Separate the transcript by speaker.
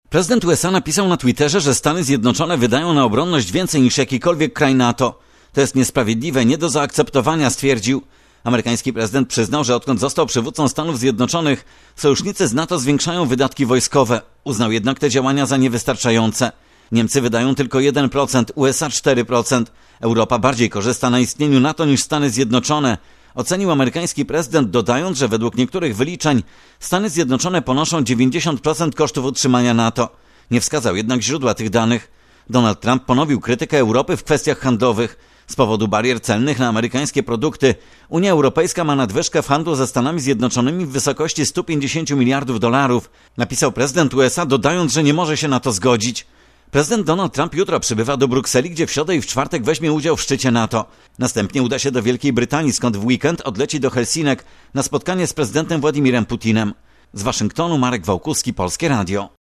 Speaker 1: Prezydent USA napisał na Twitterze, że Stany Zjednoczone wydają na obronność więcej niż jakikolwiek kraj NATO. To jest niesprawiedliwe, nie do zaakceptowania, stwierdził. Amerykański prezydent przyznał, że odkąd został przywódcą Stanów Zjednoczonych, sojusznicy z NATO zwiększają wydatki wojskowe. Uznał jednak te działania za niewystarczające. Niemcy wydają tylko 1%, USA 4%. Europa bardziej korzysta na istnieniu NATO niż Stany Zjednoczone. Ocenił amerykański prezydent, dodając, że według niektórych wyliczeń Stany Zjednoczone ponoszą 90% kosztów utrzymania NATO. Nie wskazał jednak źródła tych danych. Donald Trump ponowił krytykę Europy w kwestiach handlowych. Z powodu barier celnych na amerykańskie produkty Unia Europejska ma nadwyżkę w handlu ze Stanami Zjednoczonymi w wysokości $150 miliardów, napisał prezydent USA, dodając, że nie może się na to zgodzić. Prezydent Donald Trump jutro przybywa do Brukseli, gdzie w środę i w czwartek weźmie udział w szczycie NATO. Następnie uda się do Wielkiej Brytanii, skąd w weekend odleci do Helsinek na spotkanie z prezydentem Władimirem Putinem. Z Waszyngtonu Marek Wałkuski, Polskie Radio.